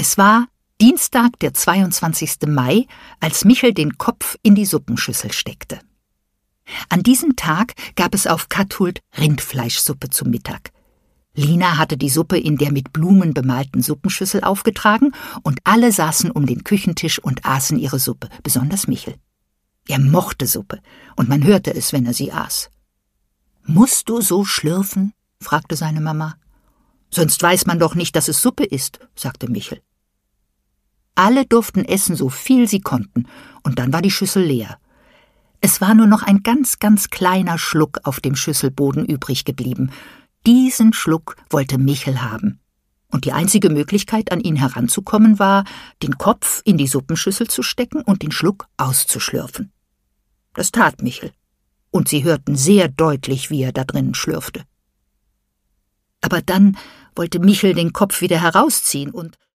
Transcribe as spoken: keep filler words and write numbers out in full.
Es war Dienstag, der zweiundzwanzigste Mai, als Michel den Kopf in die Suppenschüssel steckte. An diesem Tag gab es auf Kathult Rindfleischsuppe zum Mittag. Lina hatte die Suppe in der mit Blumen bemalten Suppenschüssel aufgetragen und alle saßen um den Küchentisch und aßen ihre Suppe, besonders Michel. Er mochte Suppe und man hörte es, wenn er sie aß. »Musst du so schlürfen?« fragte seine Mama. »Sonst weiß man doch nicht, dass es Suppe ist«, sagte Michel. Alle durften essen, so viel sie konnten, und dann war die Schüssel leer. Es war nur noch ein ganz, ganz kleiner Schluck auf dem Schüsselboden übrig geblieben. Diesen Schluck wollte Michel haben. Und die einzige Möglichkeit, an ihn heranzukommen, war, den Kopf in die Suppenschüssel zu stecken und den Schluck auszuschlürfen. Das tat Michel, und sie hörten sehr deutlich, wie er da drinnen schlürfte. Aber dann wollte Michel den Kopf wieder herausziehen, und